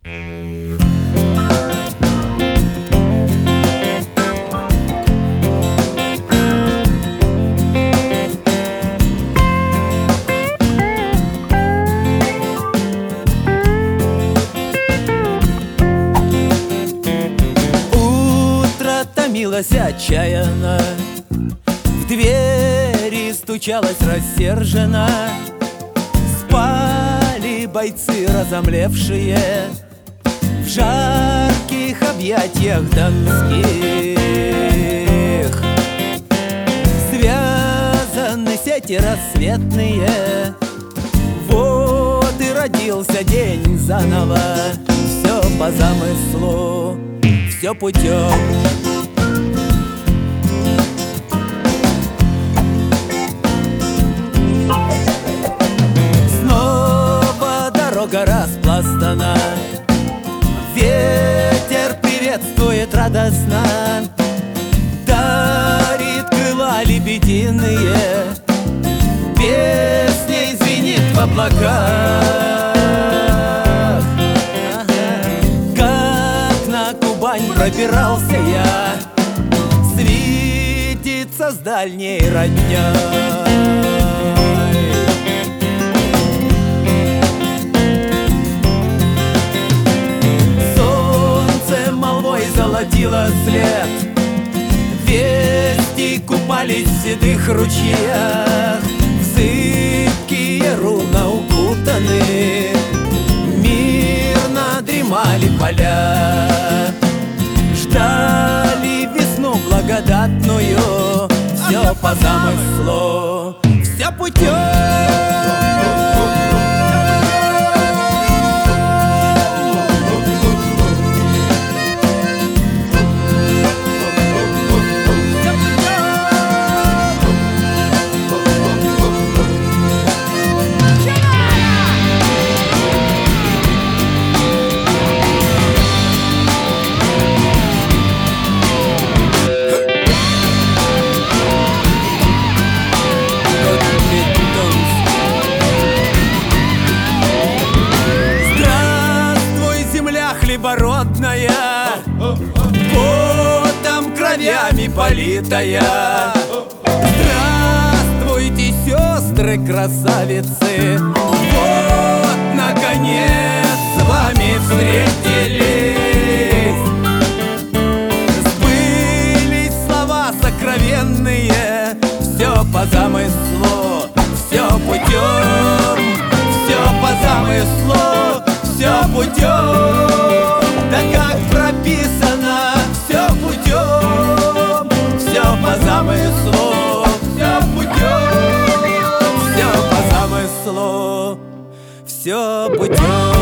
Утро томилось отчаянно, в двери стучалась рассерженно. Спали бойцы разомлевшие в жарких объятиях донских. Связаны сети рассветные, вот и родился день заново. Все по замыслу, все путем. Снова дорога распластана, ветер приветствует радостно, дарит крыла лебединые, песней звенит в облаках. Как на Кубань пробирался я, светится с дальней родней. Золотило след, вести купались в седых ручьях, в зыбкие руна укутаны, мирно дремали поля, ждали весну благодатную. Все по замыслу, все путем. Хлебородная, потом кровями политая. Здравствуйте, сестры красавицы, вот наконец с вами встретились. Сбылись слова сокровенные, все по замыслу, все путем, все по замыслу, все путем. Да как прописано, все путем, все по замыслу, все путем, все по замыслу, все путем.